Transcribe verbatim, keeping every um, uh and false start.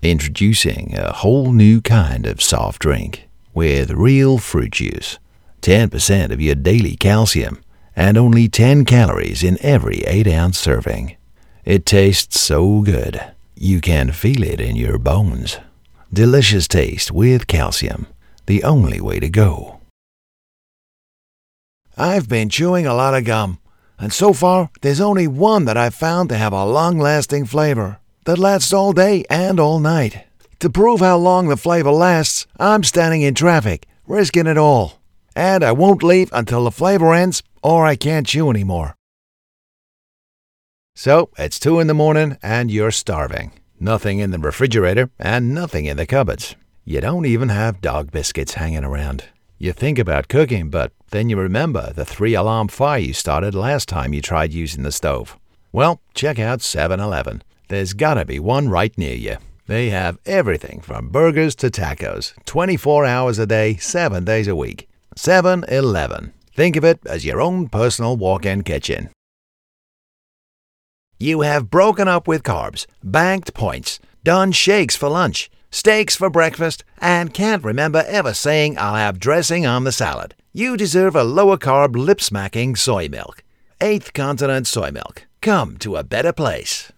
Introducing a whole new kind of soft drink with real fruit juice, ten percent of your daily calcium, and only ten calories in every eight ounce serving. It tastes so good, you can feel it in your bones. Delicious taste with calcium, the only way to go. I've been chewing a lot of gum, and so far there's only one that I've found to have a long-lasting flavor that lasts all day and all night. To prove how long the flavor lasts, I'm standing in traffic, risking it all. And I won't leave until the flavor ends or I can't chew anymore. So, it's two in the morning and you're starving. Nothing in the refrigerator and nothing in the cupboards. You don't even have dog biscuits hanging around. You think about cooking, but then you remember the three-alarm fire you started last time you tried using the stove. Well, check out seven eleven. There's gotta be one right near you. They have everything from burgers to tacos, twenty-four hours a day, seven days a week. seven eleven. Think of it as your own personal walk-in kitchen. You have broken up with carbs, banked points, done shakes for lunch, steaks for breakfast, and can't remember ever saying I'll have dressing on the salad. You deserve a lower-carb, lip-smacking soy milk. Eighth Continent Soy Milk. Come to a better place.